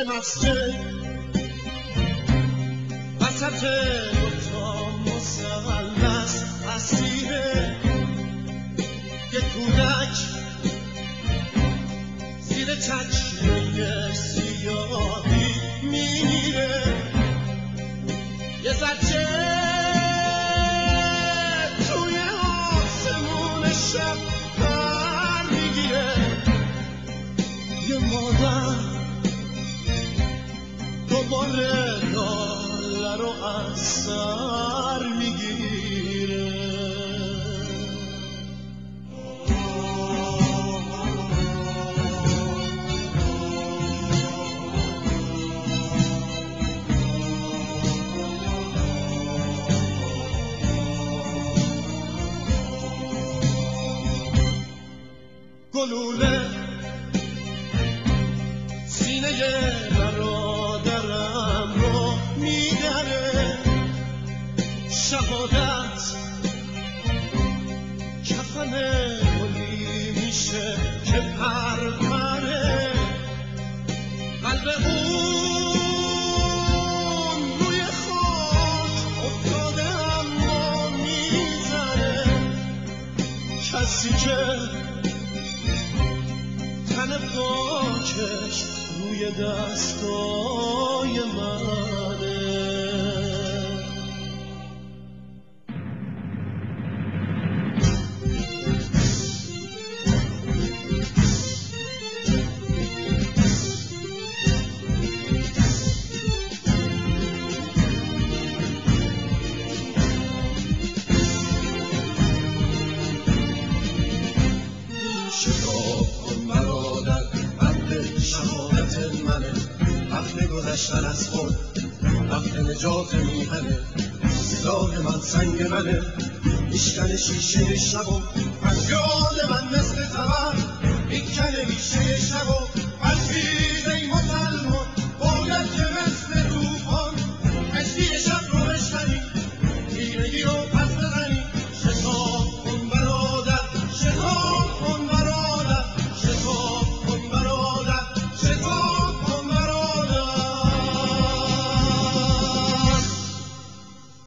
مسجد وسط دوتا مثلث اسیره یه کودک زیر چشمه سیاهی میمیره یه زجه توی آسمون شب پر میگیره یه مادر دوباره لاله رو از سر میگیره گلوله سینه برادرم رو میدره شهادت کفن گلی میشه که پرپره قلب اون روی خاک افتاده اما میزنه کسی که تن پاکش روی دستای منه گذشتن از خود وقت نجات میهنه سلاح من سنگ منه میشکنه شیشه شب و فریاد من مثل زمن میکنه میشه